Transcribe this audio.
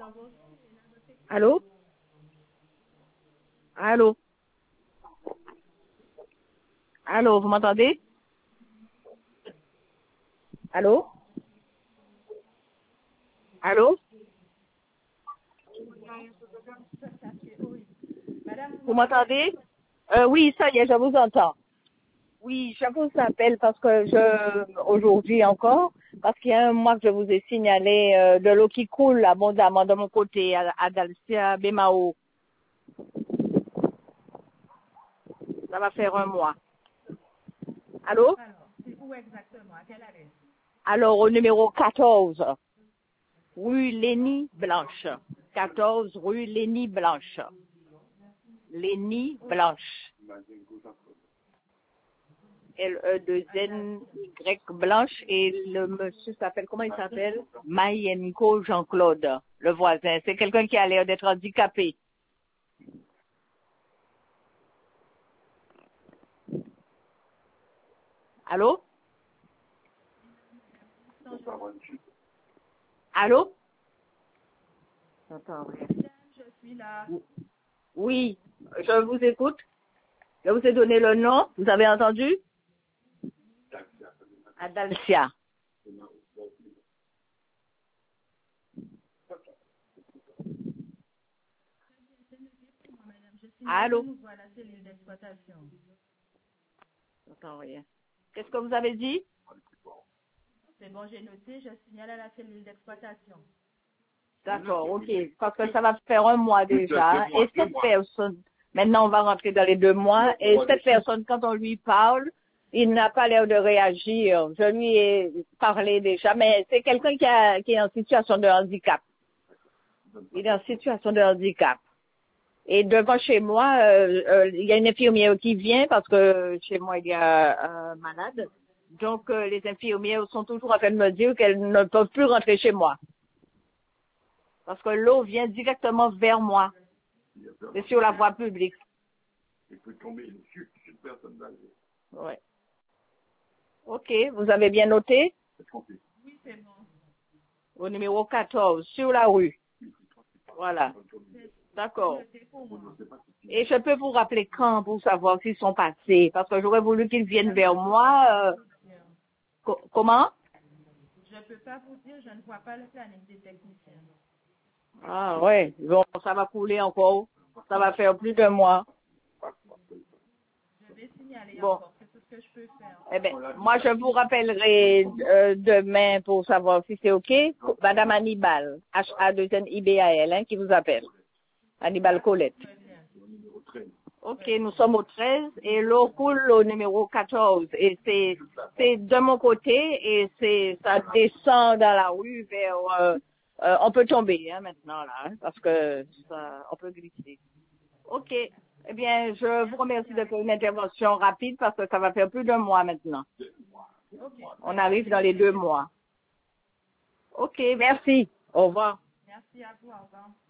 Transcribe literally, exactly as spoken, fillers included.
Allô? Allô? Allô, vous m'entendez? Allô? Allô? Vous m'entendez? Euh, oui, ça y est, je vous entends. Oui, je vous appelle parce que je, aujourd'hui encore, parce qu'il y a un mois que je vous ai signalé euh, de l'eau qui coule abondamment de mon côté à, à Dalcia, Bémao. Ça va faire un mois. Allô? Alors, c'est où exactement? À quelle adresse? Alors, au numéro quatorze, rue Lénie Blanche. quatorze rue Lénie Blanche. Lénie Blanche. L E deux N Y Blanche et le monsieur s'appelle, comment il s'appelle? Mayenko Jean-Claude, le voisin. C'est quelqu'un qui a l'air d'être handicapé. Allô? Allô? J'entends rien. Je suis là. Oui, je vous écoute. Je vous ai donné le nom. Vous avez entendu? Adalcia. Je suis Allô? nouveau à la cellule d'exploitation. J'entends rien. Qu'est-ce que vous avez dit? C'est bon, j'ai noté, je signale à la cellule d'exploitation. D'accord, ok. Parce que ça va faire un mois déjà. Et cette personne, maintenant on va rentrer dans les deux mois, et cette personne, quand on lui parle, il n'a pas l'air de réagir. Je lui ai parlé déjà, mais c'est quelqu'un qui, a- qui est en situation de handicap. Il est en situation de handicap. Et devant chez moi, euh, euh, il y a une infirmière qui vient parce que chez moi il y a un malade. Donc euh, les infirmières sont toujours en train de me dire qu'elles ne peuvent plus rentrer chez moi. Parce que l'eau vient directement vers moi. C'est sur la voie publique. Ouais. Ok, vous avez bien noté? Oui, c'est bon. Au numéro quatorze, sur la rue. Voilà. D'accord. C'est pour moi. Et je peux vous rappeler quand pour savoir s'ils sont passés. Parce que j'aurais voulu qu'ils viennent vers moi. euh, co- comment? Je ne peux pas vous dire, je ne vois pas le planning des techniciens. Ah ouais, bon, ça va couler encore. Ça va faire plus d'un mois. Je vais signaler Bon, encore, c'est tout ce que je peux faire. eh bien, moi je vous rappellerai euh, demain pour savoir si c'est OK. Madame Hannibal, H A deux N I B A L, hein, qui vous appelle. Hannibal Colette. Très bien. OK, nous sommes au treize et l'eau coule au numéro quatorze. Et c'est c'est de mon côté et c'est ça descend dans la rue vers... euh, euh, on peut tomber hein, maintenant là, hein, parce que ça, on peut glisser. OK. Eh bien, je vous remercie de faire une intervention rapide parce que ça va faire plus d'un mois maintenant. On arrive dans les deux mois. OK, merci. Au revoir. Merci à vous, au revoir.